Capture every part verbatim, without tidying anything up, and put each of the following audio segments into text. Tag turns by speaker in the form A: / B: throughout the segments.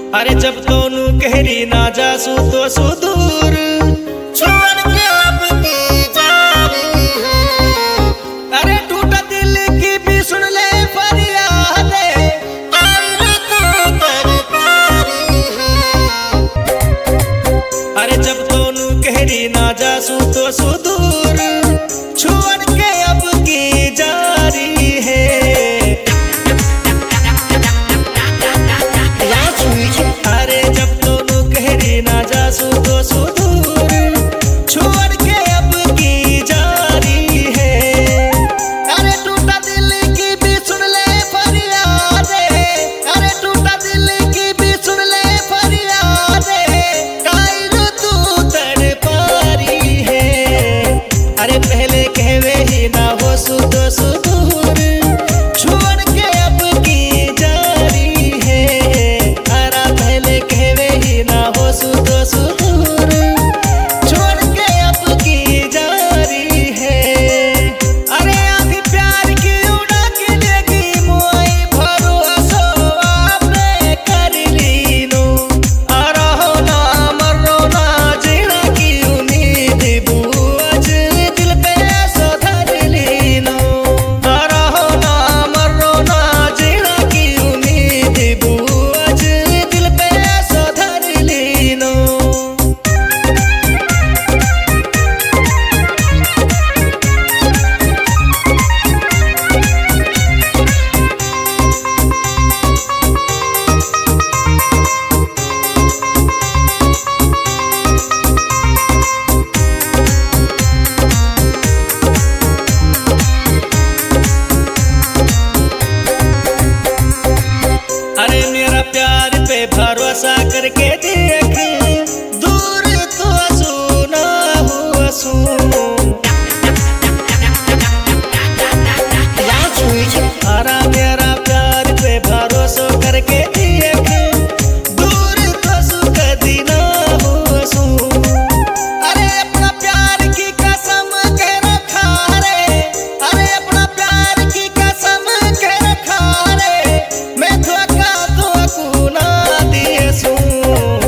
A: अरे जब दोनों कहरी ना जासू तो सुदूर छोड़ के अब की जा रही है। अरे टूटा दिल की भी सुन ले फरियाद अरे जब दोनों कहरी ना जासू तो सुदूर छोड़ के अब की जा रही है। अरे जब दोनों कहरी ना जासू तो सुदूर छोड़ के अब की जा रही है। अरे टूटा दिल की भी सुन ले फरियाद अरे टूटा दिल की भी सुन ले फरियाद कायरो तू तड़पा रही है। अरे पहले कहवे ही ना हो सुदो सुदूर छोड़ के अब की जा रही है। अरे पहले कहवे ही ना हो सुदो सुदूर छोड़ के अब की जा रही है। अरे आँख प्यार की उड़ा के लेगी मुआई भरोसा आपने कर ली नो। अरहो ना मरो ना जीना की उम्मीद बूझ दिल पे ऐसा धर ली नो। अरहो ना मरो ना जीना की उम्मीद बूझ दिल पे ऐसा धर ली नो। अरे मेरा प्यार पे भरोसा करके देख दूर तो सुना हुआ सुन। अरे मेरा प्यार पे भरोसा करके देख दूर तो सुख दीना हुआ सुन। अरे अपना प्यार की कसम कह रखा रे अरे अपना प्यार की कसम कह रखा रे मैं धोखा धोखू ना दिए सुन।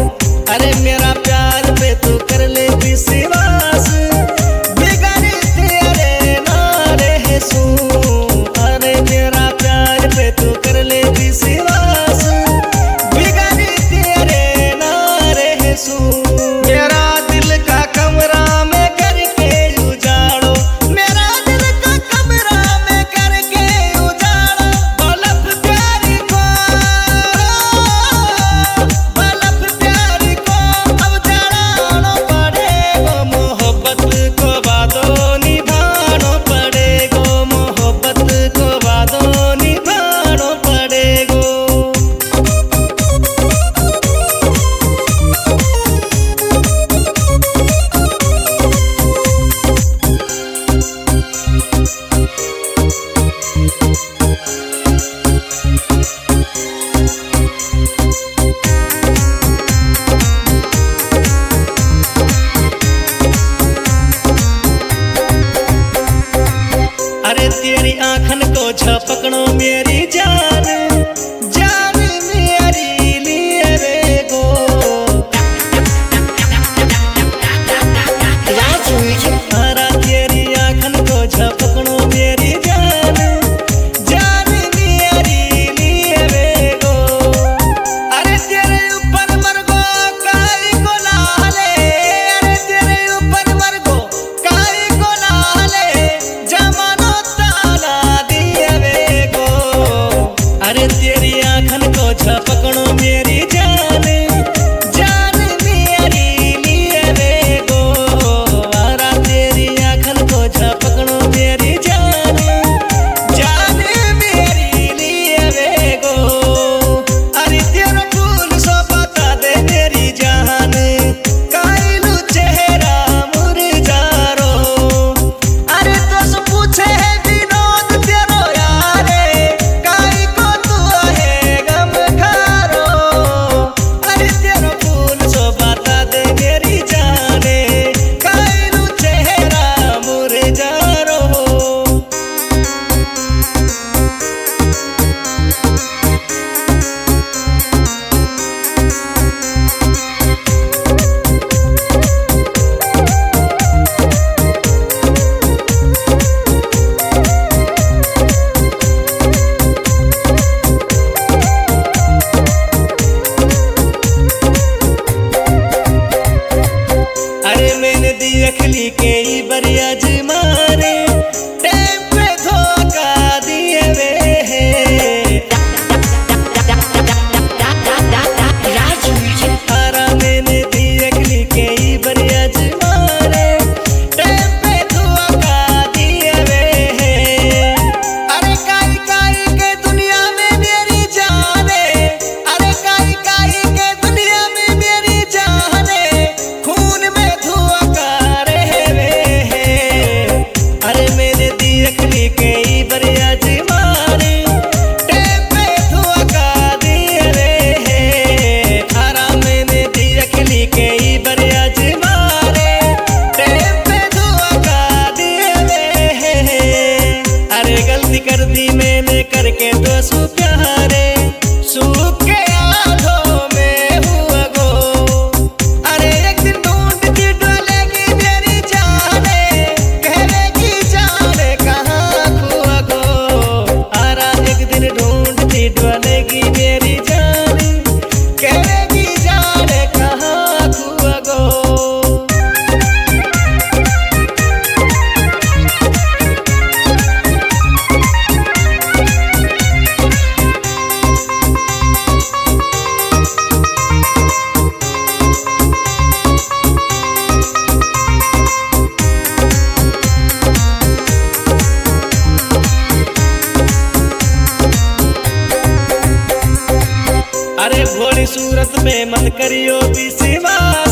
A: पे मत करियो विश्वास।